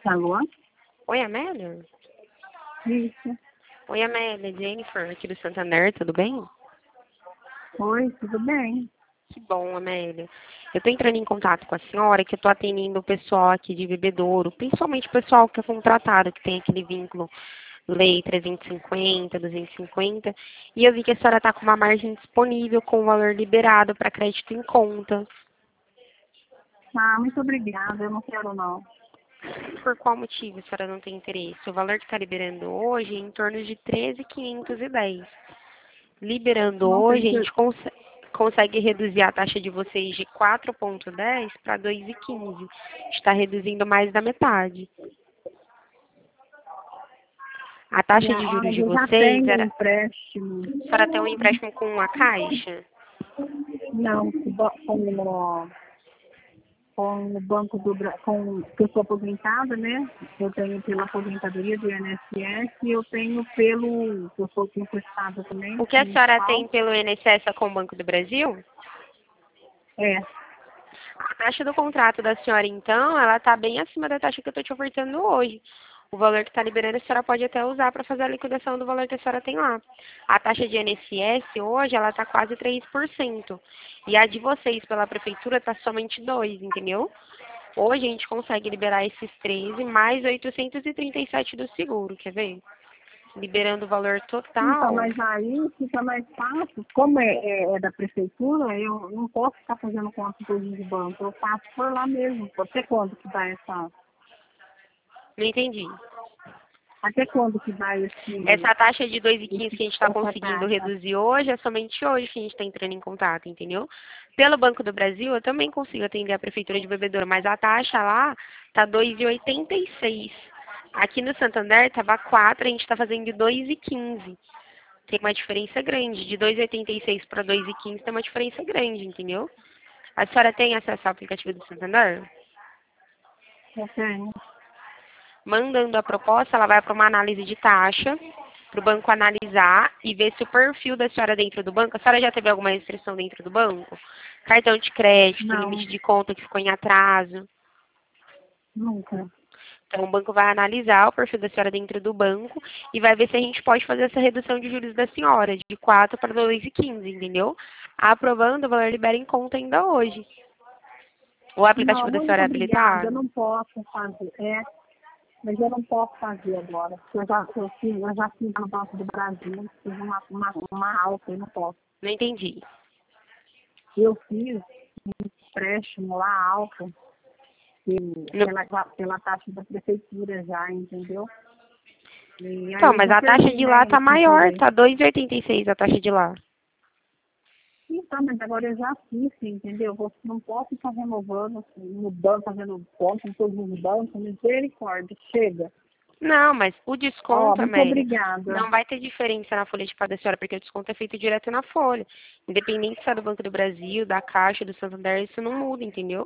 Alô? Oi, Amélia? Isso. Oi, Amélia, Jennifer, aqui do Santander, tudo bem? Oi, tudo bem? Que bom, Amélia. Eu tô entrando em contato com a senhora, que eu tô atendendo o pessoal aqui de Bebedouro, principalmente o pessoal que é contratado, que tem aquele vínculo Lei 350, 250, e eu vi que a senhora tá com uma margem disponível com o valor liberado para crédito em conta. Ah, muito obrigada, eu não quero não. Por qual motivo a senhora não tem interesse? O valor que está liberando hoje é em torno de 13.510. Liberando Não tem hoje, a que... gente consegue reduzir a taxa de vocês de 4,10 para 2,15. Está reduzindo mais da metade. A taxa de Ah, juros mas de eu já vocês tenho um era... empréstimo. A senhora tem um empréstimo com a Caixa? Não, com o Banco do Brasil, que eu sou aposentada, né? Eu tenho pela aposentadoria do INSS e eu tenho que eu sou concursada também, O que a senhora municipal. tem pelo INSS com o Banco do Brasil? É, A taxa do contrato da senhora, então, ela está bem acima da taxa que eu estou te ofertando hoje. O valor que está liberando, a senhora pode até usar para fazer a liquidação do valor que a senhora tem lá. A taxa de INSS hoje, ela está quase 3%. E a de vocês pela prefeitura está somente 2%, entendeu? Hoje a gente consegue liberar esses 13 mais 837 do seguro, quer ver? Liberando o valor então, total. mas aí fica mais fácil. Como é da prefeitura, eu não posso ficar fazendo conta de banco. Eu faço por lá mesmo. Até quando que dá Não entendi. até quando que dá Essa taxa de 2,15 que a gente está essa conseguindo taxa? reduzir hoje é somente hoje que a gente está entrando em contato, entendeu? Pelo Banco do Brasil, eu também consigo atender a Prefeitura de Bebedouro, mas a taxa lá está 2,86. Aqui no Santander estava 4, a gente está fazendo de 2,15. Tem uma diferença grande. De 2,86 para 2,15 tem uma diferença grande, entendeu? A senhora tem acesso ao aplicativo do Santander? Eu tenho. Mandando a proposta, ela vai para uma análise de taxa, para o banco analisar e ver se o perfil da senhora dentro do banco, a senhora já teve alguma restrição dentro do banco? Cartão de crédito, Não, limite de conta que ficou em atraso. nunca. Então, o banco vai analisar o perfil da senhora dentro do banco e vai ver se a gente pode fazer essa redução de juros da senhora, de 4 para 2,15, entendeu? Aprovando, o valor libera em conta ainda hoje. O Não, aplicativo da muito senhora é obrigada. Eu habilitado? não posso fazer. Mas eu não posso fazer agora. Eu já fiz no Banco do Brasil, fiz uma alta e não posso. Não entendi. Eu fiz um empréstimo lá alto No- pela taxa da prefeitura já, entendeu? E aí Então, eu mas já a taxa perdi, de lá né, tá esse maior, dinheiro. tá 2,86 a taxa de lá. Então, mas agora eu já fiz, entendeu? Você não posso ficar renovando, assim, mudando, fazendo conta em todos os bancos, misericórdia, chega. Não, mas o Ó, desconto, muito Amélia, obrigada. não vai ter diferença na folha de pago da senhora, porque o desconto é feito direto na folha. Independente se é do Banco do Brasil, da Caixa, do Santander, isso não muda, entendeu?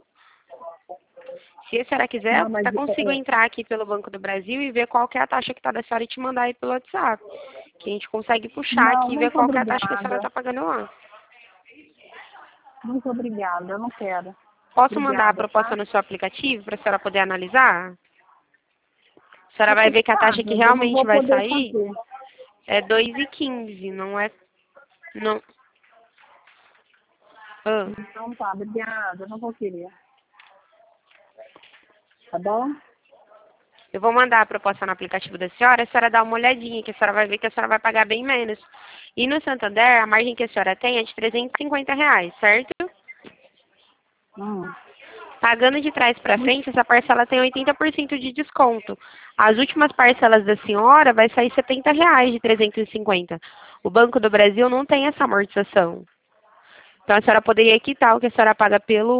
Se a senhora quiser, eu Não, mas até consigo entrar aqui pelo Banco do Brasil e ver qual que é a taxa que está da senhora e te mandar aí pelo WhatsApp. Que a gente consegue puxar não, aqui e ver muito qual que é a taxa que a senhora obrigada. está pagando lá. Muito obrigada, eu não quero. Posso mandar a Obrigada, proposta tá? no seu aplicativo para a senhora poder analisar? A senhora vai Você ver que a sabe, taxa que mas eu não realmente vou vai poder sair fazer. é 2,15, não é... Não, ah. Então tá, obrigada, eu não vou querer. Tá bom? Eu vou mandar a proposta no aplicativo da senhora, a senhora dá uma olhadinha, que a senhora vai ver que a senhora vai pagar bem menos. E no Santander, a margem que a senhora tem é de R$ 350, certo? Hum. Pagando de trás para Muito, frente, essa parcela tem 80% de desconto. As últimas parcelas da senhora vai sair R$ 70 de 350. O Banco do Brasil não tem essa amortização. Então a senhora poderia quitar o que a senhora paga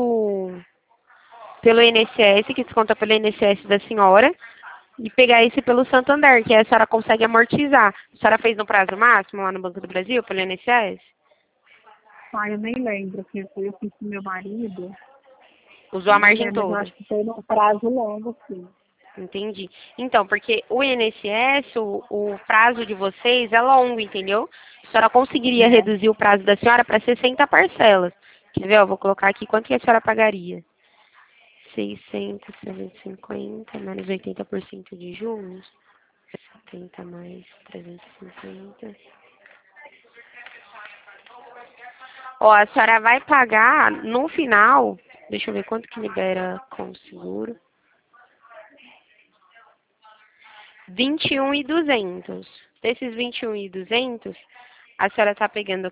pelo INSS, que desconta pelo INSS da senhora, e pegar esse pelo Santander, que aí a senhora consegue amortizar. A senhora fez no prazo máximo lá no Banco do Brasil, pelo INSS? eu nem lembro, porque eu fiz com meu marido. Usou a Nem margem lembro, mas eu toda. acho que foi num prazo longo, sim. Entendi. Então, porque o INSS, o prazo de vocês é longo, entendeu? A senhora conseguiria É. reduzir o prazo da senhora para 60 parcelas. Quer ver? Eu vou colocar aqui quanto que a senhora pagaria. 600, 350, menos 80% de juros. 70 mais 350. Ó, a senhora vai pagar no final, deixa eu ver quanto que libera com o seguro. 21.200. Desses 21.200, a senhora está pegando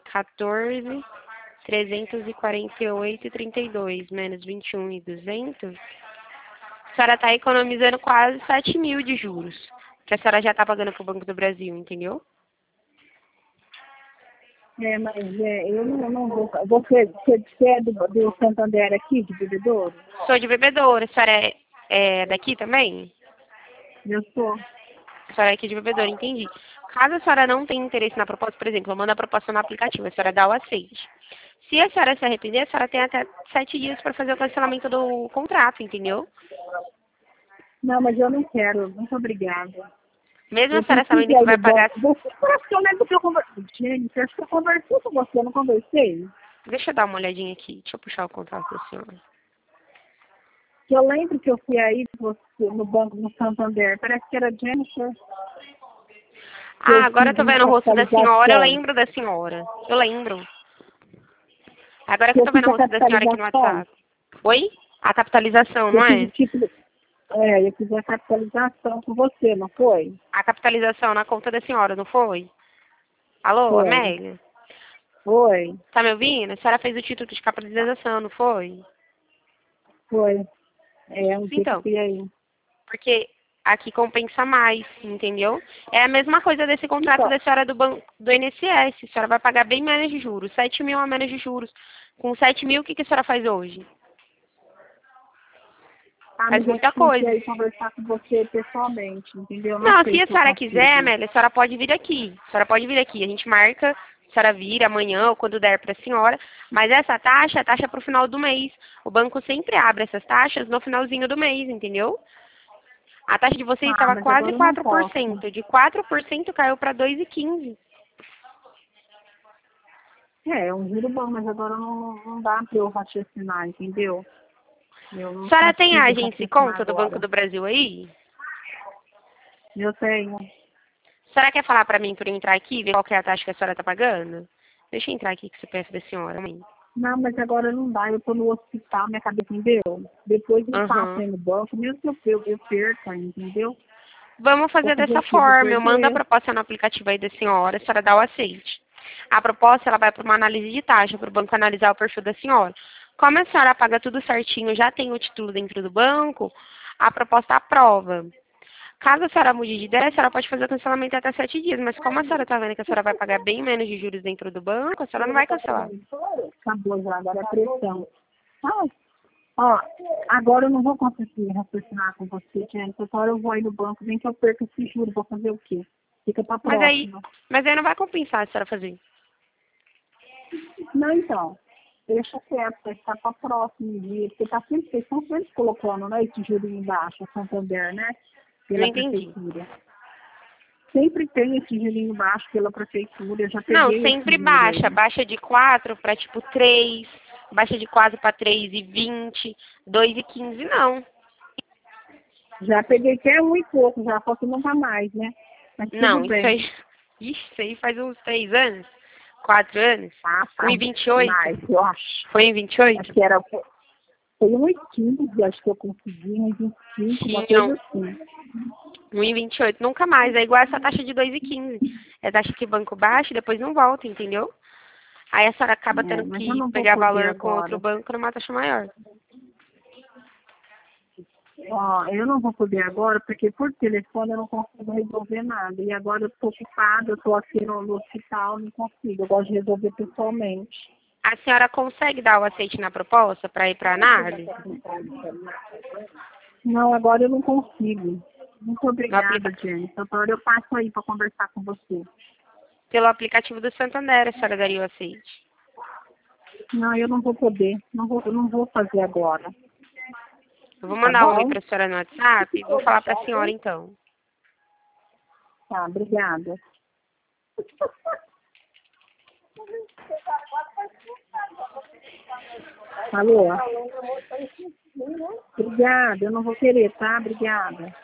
14.348,32 menos 21.200. A senhora está economizando quase 7.000 de juros, que a senhora já está pagando para o Banco do Brasil, entendeu? Mas eu não vou. Você é do Santander aqui, de Bebedouro? Sou de Bebedouro. A senhora é daqui também? Eu sou. A senhora é aqui de Bebedouro, entendi. Caso a senhora não tenha interesse na proposta, por exemplo, eu mando a proposta no aplicativo, a senhora dá o aceite. Se a senhora se arrepender, a senhora tem até 7 dias para fazer o cancelamento do contrato, entendeu? Não, mas eu não quero. Muito obrigada. Mesmo a Eu senhora preciso sabendo que vai pagar... Parece que eu lembro que eu conversei. Gente, acho que eu conversei com você, eu não conversei? Deixa eu dar uma olhadinha aqui. Deixa eu puxar o contrato da senhora. Eu lembro que eu fui aí no banco no Santander. Parece que era Jennifer. Ah, agora eu tô vendo o rosto da senhora, eu capitalização. lembro da senhora. Eu lembro. Agora que eu Eu tô fiz vendo o a rosto da senhora aqui no capitalização. WhatsApp. Oi? A capitalização, Eu não fiz o é? tipo. Eu fiz a capitalização com você, não foi? A capitalização na conta da senhora, não foi? Alô, Foi. Amélia? Foi. Tá me ouvindo? A senhora fez o título de capitalização, não foi? Foi. Um dia que eu Então, fui aí. porque aqui compensa mais, entendeu? É a mesma coisa desse contrato Então, da senhora do INSS. A senhora vai pagar bem menos de juros, 7.000 a menos de juros. Com 7.000, o que a senhora faz hoje? Faz mas eu muita preciso ir coisa. aí conversar com você pessoalmente, entendeu? Não Não, sei se a se eu senhora quiser, consigo. Amélia, a senhora pode vir aqui. A senhora pode vir aqui. A gente marca, a senhora vir amanhã ou quando der para a senhora. Mas essa taxa é a taxa para o final do mês. O banco sempre abre essas taxas no finalzinho do mês, entendeu? A taxa de vocês estava Mas quase agora eu não posso. 4%. De 4% caiu para 2,15%. É um juro bom, mas agora não dá para eu raciocinar, entendeu? Eu A não senhora tem a consigo agência e raciocinar conta do Banco agora. do Brasil aí? Eu tenho. A senhora quer falar para mim para eu entrar aqui e ver qual que é a taxa que a senhora está pagando? Deixa eu entrar aqui com o CPF da senhora, mãe. Não, mas agora não dá. Eu tô no hospital, minha cabeça, entendeu? Depois eu passo Aham. aí no banco, mesmo que eu perca, entendeu? Vou Vou fazer fazer dessa o quê? Vou forma. Eu mando a perder. proposta no aplicativo aí da senhora, a senhora dá o aceite. A proposta ela vai para uma análise de taxa, para o banco analisar o perfil da senhora. Como a senhora paga tudo certinho, já tem o título dentro do banco, a proposta aprova. Caso a senhora mude de ideia, a senhora pode fazer o cancelamento até 7 dias, mas como a senhora está vendo que a senhora vai pagar bem menos de juros dentro do banco, a senhora não vai cancelar. Acabou já, agora é pressão. Ah, ó, agora eu não vou conseguir raciocinar com você, gente. Agora eu vou aí no banco, nem que eu perca esse juro, vou fazer o quê? Fica pra Mas aí, próxima. mas aí não vai compensar a senhora fazer. Não, então. Deixa quieto, vai ficar para próximo dia, porque tá sempre, vocês estão sempre colocando, né, esse jurinho embaixo, Santander, né, Não pela entendi. prefeitura. Sempre tem esse jurinho embaixo pela prefeitura, eu já Não, peguei esse sempre juro baixa. aí. Baixa de 4 para tipo 3, baixa de 4 para 3,20, 2,15 não. Já peguei até um e pouco, já, só que não tá mais, né, mas tudo Não, isso bem. aí. Ixi, isso aí faz uns 3 anos, 4 anos. Ah, tá, 1,28. mais, eu acho. Foi em Acho 28? que era, foi um e 15, acho que eu consegui, um e 25, uma Tinham coisa assim. 1,28. Nunca mais. É igual essa taxa de 2,15. É taxa que o banco baixa e depois não volta, entendeu? Aí a senhora acaba tendo Mas eu que não vou pegar poder valor com outro agora. banco numa taxa maior. Ó, eu não vou poder agora, porque por telefone eu não consigo resolver nada. E agora eu estou ocupada, eu estou aqui no hospital, não consigo. Eu gosto de resolver pessoalmente. A senhora consegue dar o aceite na proposta para ir para análise? Não, agora eu não consigo. Muito No obrigada, aplica... Jennifer. Agora eu passo aí para conversar com você. Pelo aplicativo do Santander, a senhora daria o aceite. Não, eu não vou poder. Eu não vou fazer agora. Eu vou Tá mandar um oi bom? para a senhora no WhatsApp e vou falar para a senhora então. Tá, obrigada. Alô? Obrigada, eu não vou querer, tá? Obrigada.